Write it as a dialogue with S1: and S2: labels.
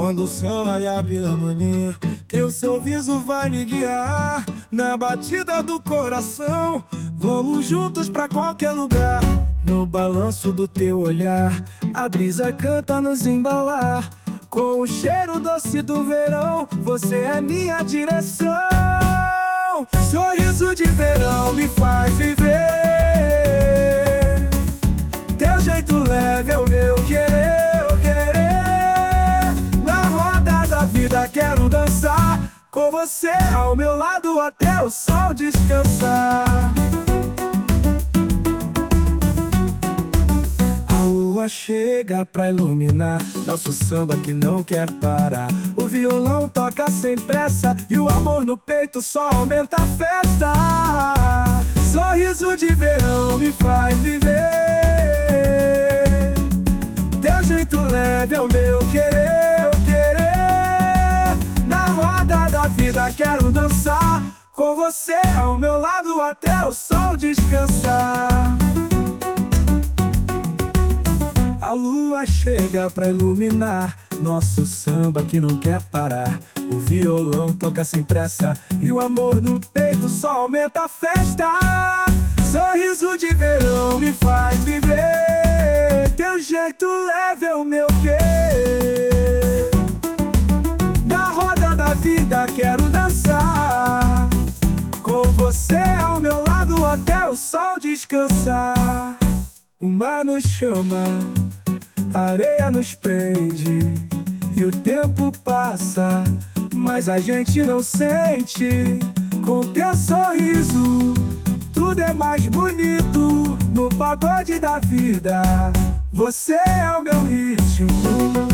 S1: Quando o céu raiar pela manhã, teu sorriso vai me guiar na batida do coração. Vamos juntos pra qualquer lugar. No balanço do teu olhar, a brisa canta nos embalar. Com o cheiro doce do verão, você é minha direção. Sorriso de verão me faz viver. Teu jeito leve é o meu querer, eu querer. Na roda da vida quero dançar, com você ao meu lado até o sol descansar. A lua chega pra iluminar nosso samba que não quer parar. O violão toca sem pressa e o amor no peito só aumenta a festa. Sorriso de verão me faz viver. Teu jeito leve é o meu querer, eu querer. Na roda da vida quero dançar, com você ao meu lado até o sol descansar. A lua chega pra iluminar nosso samba que não quer parar. O violão toca sem pressa e o amor no peito só aumenta a festa. Sorriso de verão me faz viver. Teu jeito leve é o meu querer. Na roda da vida quero dançar, com você ao meu lado até o sol descansar. O mar nos chama, a areia nos prende e o tempo passa, mas a gente não sente. Com teu sorriso tudo é mais bonito. No pagode da vida você é o meu ritmo.